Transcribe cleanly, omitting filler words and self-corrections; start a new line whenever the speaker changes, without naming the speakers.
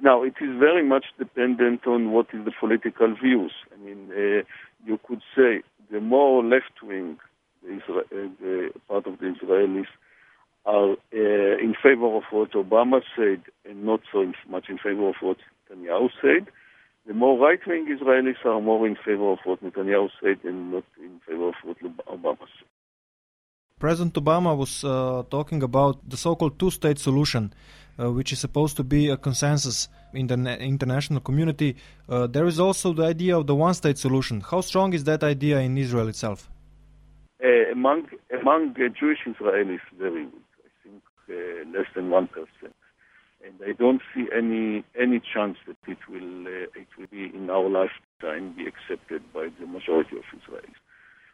Now, it is very much dependent on what is the political views. I mean, you could say the more left-wing the part of the Israelis are in favor of what Obama said and not so much in favor of what Netanyahu said. The more right-wing Israelis are more in favor of what Netanyahu said and not in favor of what Obama said.
President Obama was talking about the so-called two-state solution, which is supposed to be a consensus in the international community. There is also the idea of the one-state solution. How strong is that idea in Israel itself?
Among Jewish Israelis, very good. I think less than 1%. And I don't see any chance that it will be in our lifetime be accepted by the majority of Israelis.